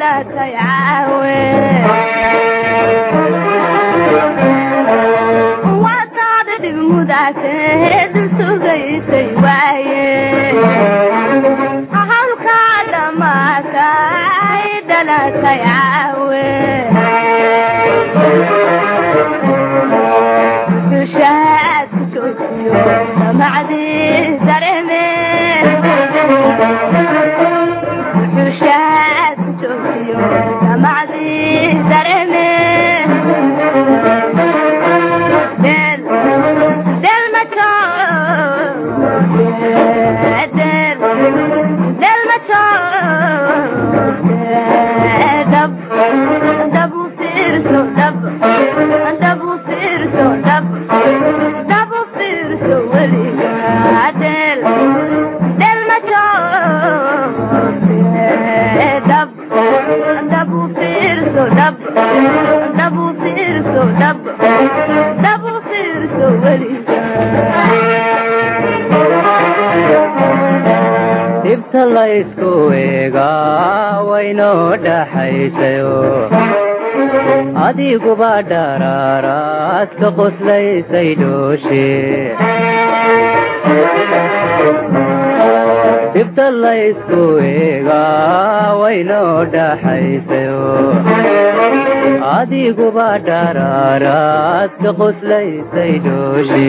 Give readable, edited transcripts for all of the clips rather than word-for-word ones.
adigu ba daraaraad ka qoslaysay dhooshe dibta laysku eegaa waynoo dhaxaysayo adigu ba daraaraad ka qoslaysay dhooshe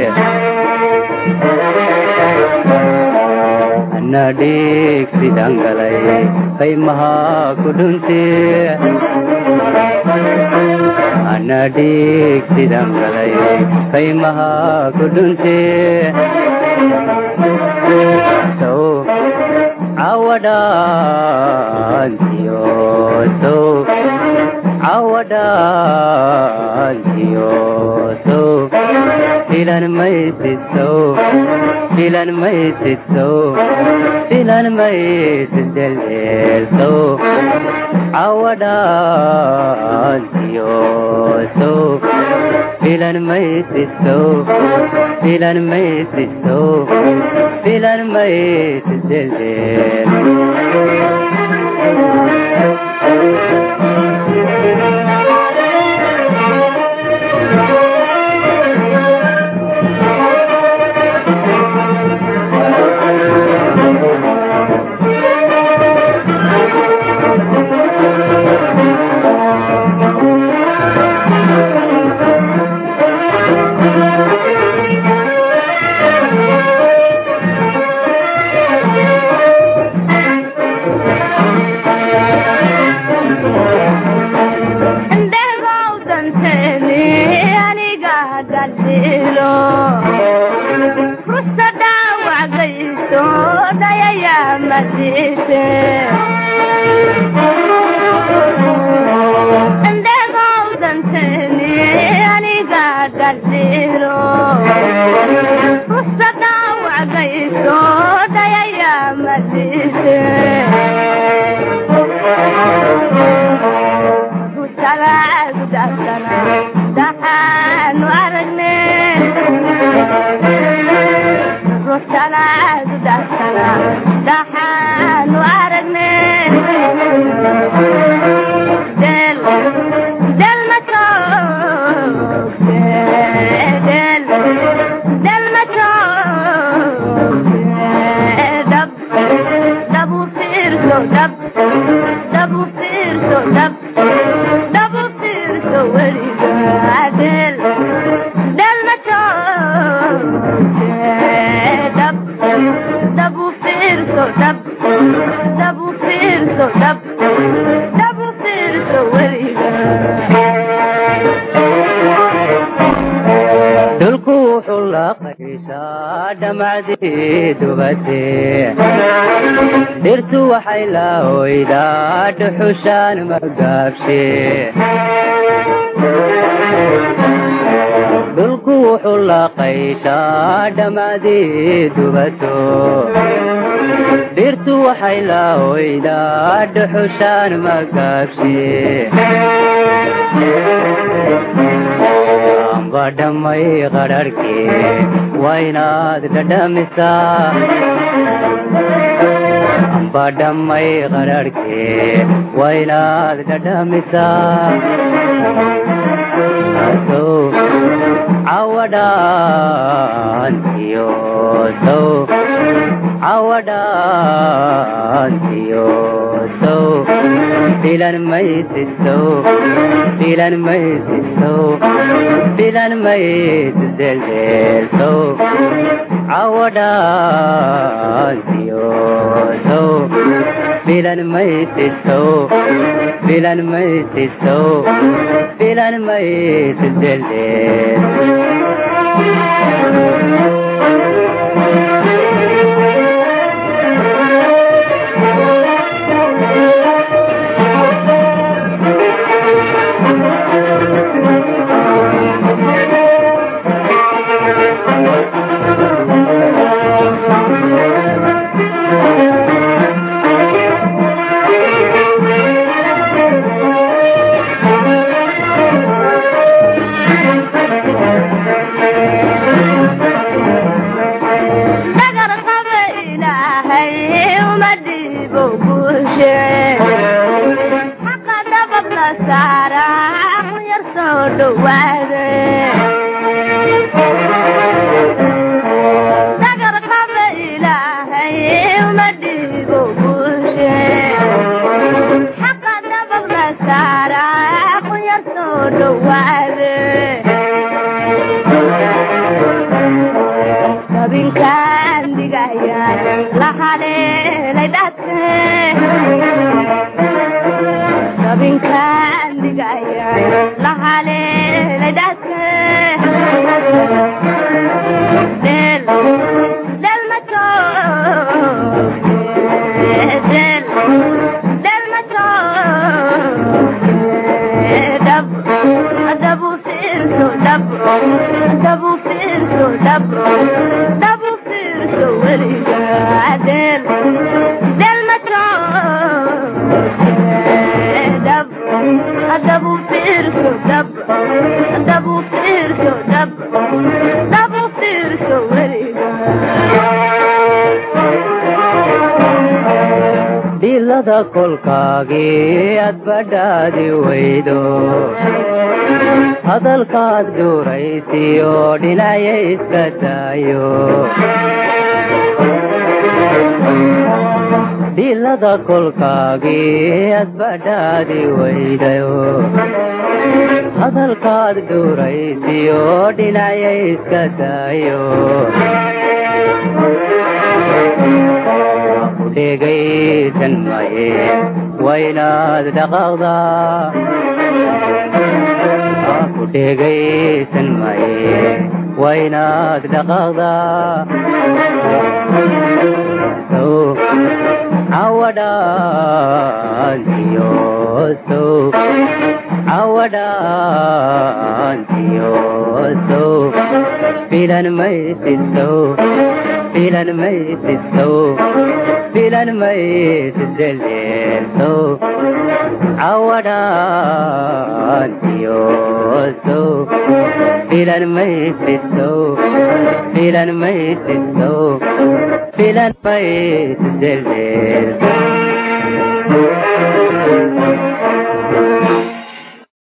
nadhiig sidaan galay qaymaha ku dhuntee anadhiig sidaan galay qaymaha ku dhuntee sow cawadhaantiyo sow cawadhaantiyo sow filan maysid sow filan maysid sow filan maysid deldeel sow cawadhaantiyo sow filan maysid sow filan maysid sow filan maysid deldeel dirtu waxay la hoydaa dhuxushaan magaabshe dhulku wuxuu la qayshaa dhammaadii dubato dirtu waxay la hoydaa dhuxushaan magaabshe amba dhammay qadharhkee waa inaad dhadhamisaa badhamay qararhkee waynaad dhadhamisaa sow cawadhaantiyo sow cawadhaantiyo sow filan maysid sow filan maysid sow filan maysid deldeel sow cawadhaantiyo sow filan maysid sow filan maysid sow filan maysid deldeel dhilada kolkaagii aad badhaadi weydo hadalkaad dhuuraysiyo dhinacya iska daayo dhilada kolkaagii aad badhaadi weydayo hadalkaad dhuuraysiyo dhinacya iska daayo kudhegaysan maye waynaad dhaqaaqdaa kudhegaysan maye waynaad dhaqaaqdaa sow cawadhaantiyo sow cawadhaantiyo sow filan maysid sow filan maysid sow filan maysid deldeel sow cawadhaantiyo sow filan maysid sow filan maysid sow filan maysid deldeel